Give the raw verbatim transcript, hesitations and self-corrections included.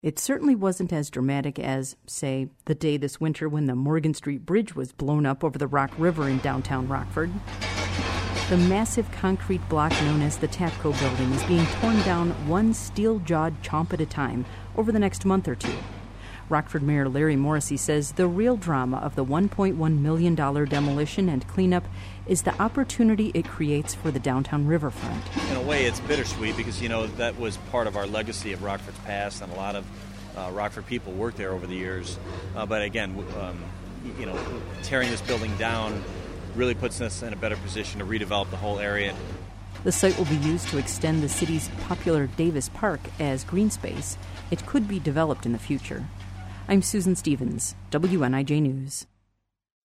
It certainly wasn't as dramatic as, say, the day this winter when the Morgan Street Bridge was blown up over the Rock River in downtown Rockford. The massive concrete block known as the Tapco Building is being torn down one steel-jawed chomp at a time over the next month or two. Rockford Mayor Larry Morrissey says the real drama of the one point one million dollars demolition and cleanup is the opportunity it creates for the downtown riverfront. In a way, it's bittersweet because, you know, that was part of our legacy of Rockford's past, and a lot of uh, Rockford people worked there over the years. Uh, but again, um, you know, tearing this building down really puts us in a better position to redevelop the whole area. The site will be used to extend the city's popular Davis Park as green space. It could be developed in the future. I'm Susan Stevens, W N I J News.